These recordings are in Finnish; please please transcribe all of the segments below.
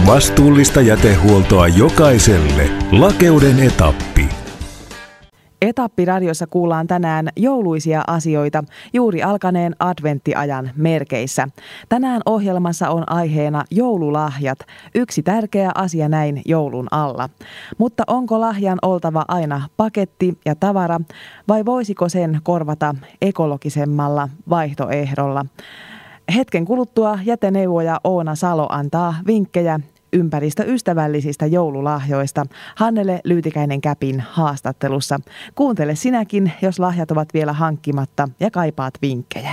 Vastuullista jätehuoltoa jokaiselle. Lakeuden etappi. Etappiradiossa kuullaan tänään jouluisia asioita juuri alkaneen adventtiajan merkeissä. Tänään ohjelmassa on aiheena joululahjat, yksi tärkeä asia näin joulun alla. Mutta onko lahjan oltava aina paketti ja tavara vai voisiko sen korvata ekologisemmalla vaihtoehdolla? Hetken kuluttua jäteneuvoja Oona Salo antaa vinkkejä ympäristöystävällisistä joululahjoista Hannele Lyytikäinen-Käpin haastattelussa. Kuuntele sinäkin, jos lahjat ovat vielä hankkimatta ja kaipaat vinkkejä.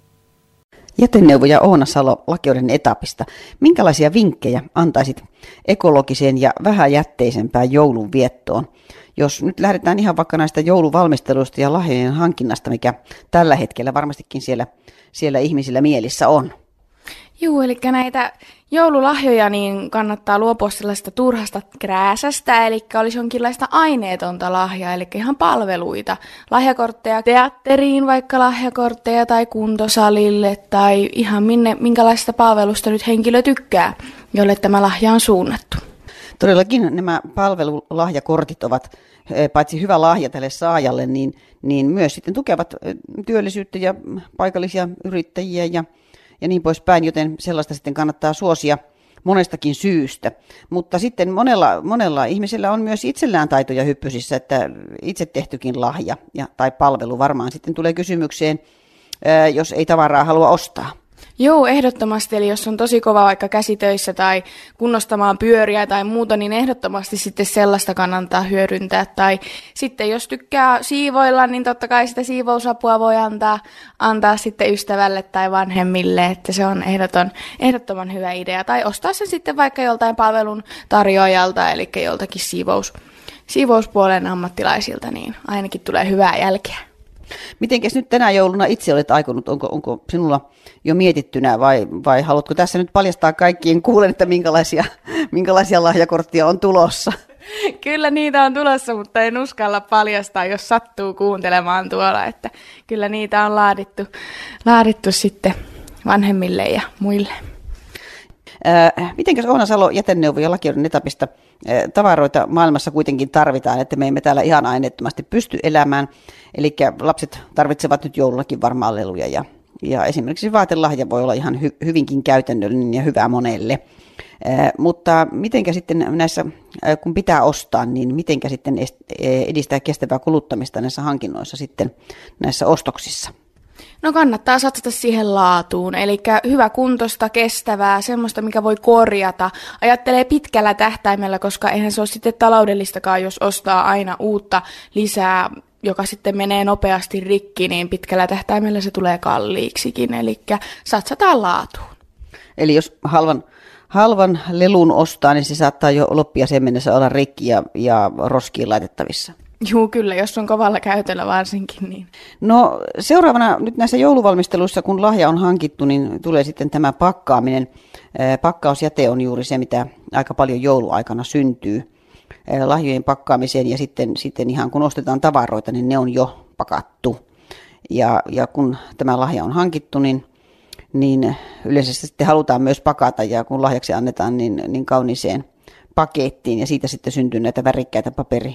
Jäteneuvoja Oona Salo Lakeuden etapista. Minkälaisia vinkkejä antaisit ekologiseen ja vähäjätteisempään joulun viettoon? Jos nyt lähdetään ihan vaikka näistä jouluvalmisteluista ja lahjojen hankinnasta, mikä tällä hetkellä varmastikin siellä ihmisillä mielissä on. Joo, eli näitä joululahjoja niin kannattaa luopua sellaista turhasta krääsästä, eli olisi jonkinlaista aineetonta lahjaa, eli ihan palveluita. Lahjakortteja teatteriin, vaikka lahjakortteja tai kuntosalille tai ihan minkälaista palvelusta nyt henkilö tykkää, jolle tämä lahja on suunnattu. Todellakin nämä palvelulahjakortit ovat paitsi hyvä lahja tälle saajalle, niin myös sitten tukevat työllisyyttä ja paikallisia yrittäjiä ja niin poispäin, joten sellaista sitten kannattaa suosia monestakin syystä. Mutta sitten monella ihmisellä on myös itsellään taitoja hyppysissä, että itse tehtykin lahja tai palvelu varmaan sitten tulee kysymykseen, jos ei tavaraa halua ostaa. Joo, ehdottomasti. Eli jos on tosi kova vaikka käsitöissä tai kunnostamaan pyöriä tai muuta, niin ehdottomasti sitten sellaista kannattaa hyödyntää. Tai sitten jos tykkää siivoilla, niin totta kai sitä siivousapua voi antaa sitten ystävälle tai vanhemmille, että se on ehdottoman hyvä idea. Tai ostaa sen sitten vaikka joltain palvelun tarjoajalta, eli joltakin siivouspuolen ammattilaisilta, niin ainakin tulee hyvää jälkeä. Mitenkäs nyt tänä jouluna itse olet aikonut? Onko sinulla jo mietittynä vai haluatko tässä nyt paljastaa kaikkien kuulen, että minkälaisia lahjakorttia on tulossa? Kyllä niitä on tulossa, mutta en uskalla paljastaa, jos sattuu kuuntelemaan tuolla, että kyllä niitä on laadittu sitten vanhemmille ja muille. Mitenkäs Oona Salo Jäteneuvoja Lakeuden etapista? Tavaroita maailmassa kuitenkin tarvitaan, että me emme täällä ihan aineettomasti pysty elämään. Eli lapset tarvitsevat nyt joulullakin varmaan leluja ja esimerkiksi vaatelahja voi olla ihan hyvinkin käytännöllinen ja hyvä monelle. Mutta mitenkä sitten näissä, kun pitää ostaa, niin mitenkä sitten edistää kestävää kuluttamista näissä hankinnoissa sitten näissä ostoksissa? No kannattaa satsata siihen laatuun, eli hyvä kuntosta, kestävää, semmoista, mikä voi korjata. Ajattelee pitkällä tähtäimellä, koska eihän se ole sitten taloudellistakaan, jos ostaa aina uutta lisää, joka sitten menee nopeasti rikki, niin pitkällä tähtäimellä se tulee kalliiksikin, eli satsataan laatuun. Eli jos halvan lelun ostaa, niin se saattaa jo loppia sen mennessä olla rikki ja roskiin laitettavissa. Joo, kyllä, jos on kovalla käytöllä varsinkin. Niin. No seuraavana nyt näissä jouluvalmisteluissa, kun lahja on hankittu, niin tulee sitten tämä pakkaaminen. Pakkausjäte on juuri se, mitä aika paljon jouluaikana syntyy lahjojen pakkaamiseen ja sitten ihan kun ostetaan tavaroita, niin ne on jo pakattu. Ja kun tämä lahja on hankittu, niin yleensä sitten halutaan myös pakata ja kun lahjaksi annetaan niin kauniiseen pakettiin ja siitä sitten syntyy näitä värikkäitä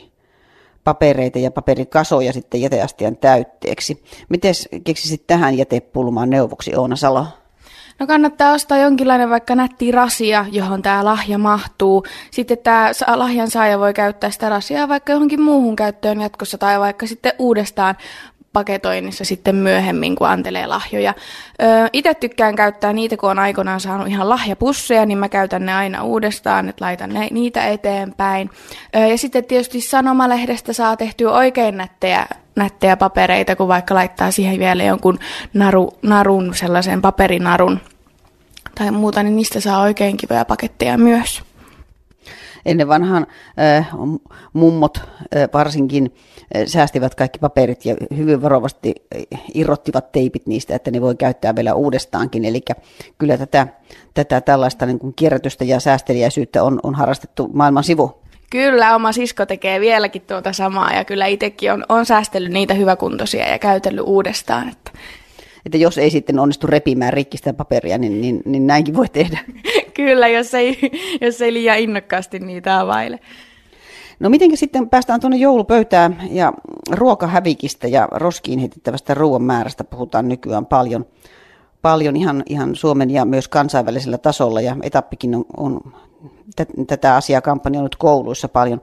papereita ja paperikasoja sitten jäteastian täytteeksi. Miten keksisit tähän jätepulmaan neuvoksi, Oona Salo? No kannattaa ostaa jonkinlainen vaikka nätti rasia, johon tämä lahja mahtuu. Sitten tämä lahjan saaja voi käyttää sitä rasiaa vaikka johonkin muuhun käyttöön jatkossa tai vaikka sitten uudestaan paketoinnissa sitten myöhemmin, kun antelee lahjoja. Itse tykkään käyttää niitä, kun on aikoinaan saanut ihan lahjapusseja, niin mä käytän ne aina uudestaan, että laitan niitä eteenpäin. Ja sitten tietysti sanomalehdestä saa tehtyä oikein nättejä papereita, kun vaikka laittaa siihen vielä jonkun narun, sellaisen paperinarun tai muuta, niin niistä saa oikein kivoja paketteja myös. Ennen vanhaan mummot varsinkin säästivät kaikki paperit ja hyvin varovasti irrottivat teipit niistä, että ne voi käyttää vielä uudestaankin. Eli kyllä tätä tällaista niin kuin kierrätystä ja säästeliäisyyttä on harrastettu maailman sivu. Kyllä, oma sisko tekee vieläkin tuota samaa ja kyllä itsekin on säästellyt niitä hyväkuntoisia ja käytellyt uudestaan. Että jos ei sitten onnistu repimään rikki sitä paperia, niin näinkin voi tehdä. Kyllä, jos ei liian innokkaasti niitä availe. No miten sitten päästään tuonne joulupöytään ja ruokahävikistä ja roskiin heitettävästä ruoan määrästä puhutaan nykyään paljon ihan Suomen ja myös kansainvälisellä tasolla, ja Etappikin on tätä asiaa kampanjoinut kouluissa paljon.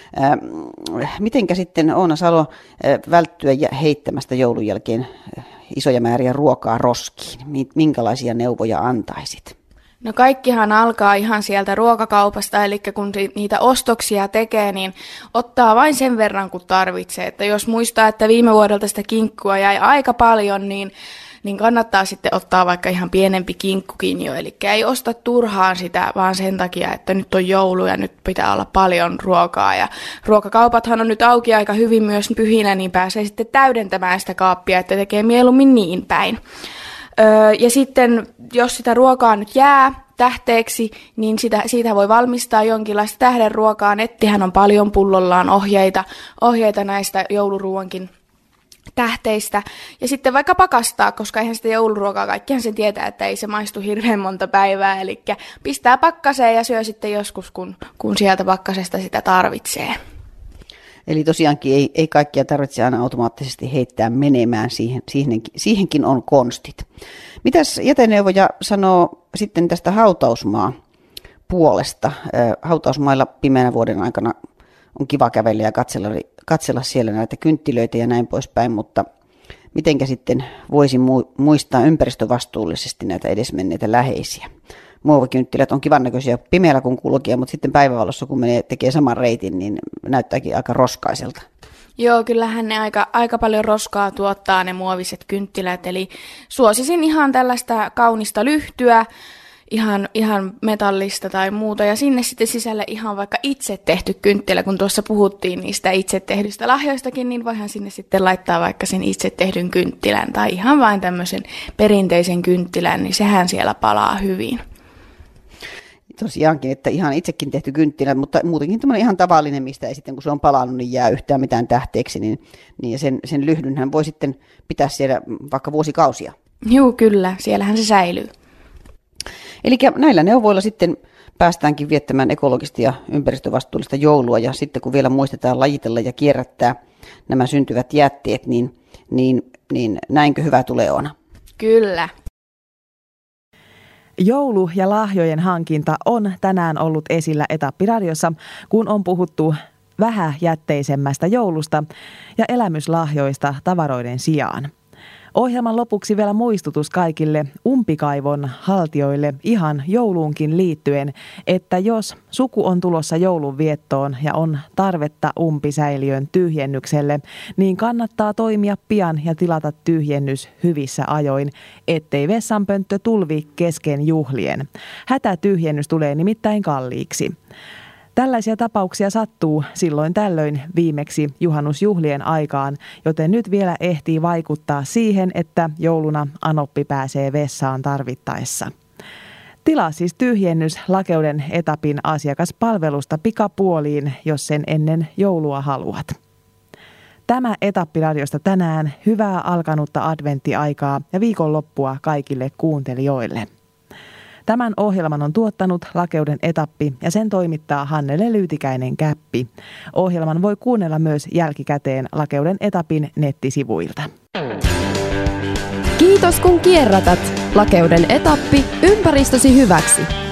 Mitenkä sitten Oona Salo välttyä heittämästä joulun jälkeen isoja määriä ruokaa roskiin? Minkälaisia neuvoja antaisit? No kaikkihan alkaa ihan sieltä ruokakaupasta, eli kun niitä ostoksia tekee, niin ottaa vain sen verran kuin tarvitsee. Että jos muistaa, että viime vuodelta sitä kinkkua jäi aika paljon, niin kannattaa sitten ottaa vaikka ihan pienempi kinkkukin jo. Eli ei osta turhaan sitä vaan sen takia, että nyt on joulu ja nyt pitää olla paljon ruokaa. Ja ruokakaupathan on nyt auki aika hyvin myös pyhinä, niin pääsee sitten täydentämään sitä kaappia, että tekee mieluummin niin päin. Ja sitten, jos sitä ruokaa nyt jää tähteeksi, niin siitä voi valmistaa jonkinlaista tähdenruokaa. Nettihän on paljon pullollaan ohjeita näistä jouluruuankin tähteistä. Ja sitten vaikka pakastaa, koska eihän sitä jouluruokaa, kaikkihan se tietää, että ei se maistu hirveän monta päivää. Eli pistää pakkaseen ja syö sitten joskus, kun sieltä pakkasesta sitä tarvitsee. Eli tosiaankin ei kaikkia tarvitse aina automaattisesti heittää menemään, siihenkin on konstit. Mitäs jäteneuvoja sanoo sitten tästä hautausmaa puolesta? Hautausmailla pimeänä vuoden aikana on kiva kävellä ja katsella siellä näitä kynttilöitä ja näin poispäin, mutta mitenkä sitten voisi muistaa ympäristövastuullisesti näitä edesmenneitä läheisiä? Muovikynttilät on kivan näköisiä pimeällä kun kulkee, mutta sitten päivävalossa kun tekee saman reitin, niin näyttääkin aika roskaiselta. Joo, kyllähän ne aika paljon roskaa tuottaa ne muoviset kynttilät, eli suosisin ihan tällaista kaunista lyhtyä, ihan metallista tai muuta, ja sinne sitten sisälle ihan vaikka itse tehty kynttilä, kun tuossa puhuttiin niistä itse tehdyistä lahjoistakin, niin voihan sinne sitten laittaa vaikka sen itse tehdyn kynttilän, tai ihan vain tämmöisen perinteisen kynttilän, niin sehän siellä palaa hyvin. Tosiaankin, että ihan itsekin tehty kynttilä, mutta muutenkin tämmöinen ihan tavallinen, mistä ei sitten kun se on palannut, niin jää yhtään mitään tähteeksi, niin sen lyhdynhän voi sitten pitää siellä vaikka vuosikausia. Joo, kyllä, siellähän se säilyy. Eli näillä neuvoilla sitten päästäänkin viettämään ekologista ja ympäristövastuullista joulua, ja sitten kun vielä muistetaan lajitella ja kierrättää nämä syntyvät jätteet, niin näinkö hyvä tulee Oona? Kyllä. Joulu- ja lahjojen hankinta on tänään ollut esillä Etappiradiossa, kun on puhuttu vähäjätteisemmästä joulusta ja elämyslahjoista tavaroiden sijaan. Ohjelman lopuksi vielä muistutus kaikille umpikaivon haltijoille ihan jouluunkin liittyen, että jos suku on tulossa joulunviettoon ja on tarvetta umpisäiliön tyhjennykselle, niin kannattaa toimia pian ja tilata tyhjennys hyvissä ajoin, ettei vessanpönttö tulvi kesken juhlien. Hätätyhjennys tulee nimittäin kalliiksi. Tällaisia tapauksia sattuu silloin tällöin viimeksi juhannusjuhlien aikaan, joten nyt vielä ehtii vaikuttaa siihen, että jouluna anoppi pääsee vessaan tarvittaessa. Tilaa siis tyhjennys Lakeuden Etapin asiakaspalvelusta pikapuoliin, jos sen ennen joulua haluat. Tämä Etappiradiosta tänään hyvää alkanutta adventtiaikaa ja viikonloppua kaikille kuuntelijoille. Tämän ohjelman on tuottanut Lakeuden Etappi ja sen toimittaa Hannele Lyytikäinen-Käppi. Ohjelman voi kuunnella myös jälkikäteen Lakeuden Etapin nettisivuilta. Kiitos kun kierrätät. Lakeuden Etappi ympäristösi hyväksi.